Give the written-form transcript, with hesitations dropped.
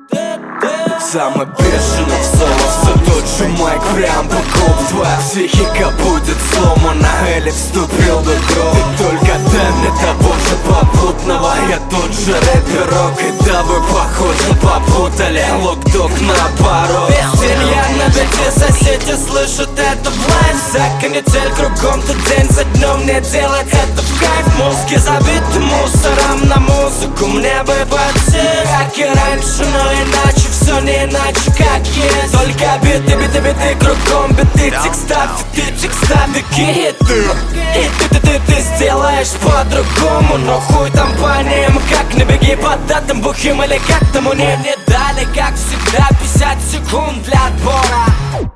Самый бешеный в соло, все тот же майк прям по кругу. Твоя психика будет сломана или вступил в игру. Ты только дай того же попутного. Я тот же рэперок, и да вы похоже попутали лок-дог наоборот. Веселья на бите, соседи слышат это в лайф. За канитель кругом, ты день за днем не делать это в кайф. Мозги забиты мусором, на музыку мне бы потеть. Как и раньше, но иначе, все не иначе, как есть. Только биты, биты, биты, кругом биты, текста, хиты. И ты сделаешь по-другому. Но хуй там по ним, как не беги под датом бухим. Или как тому не дали, как всегда, 50 секунд для отбора.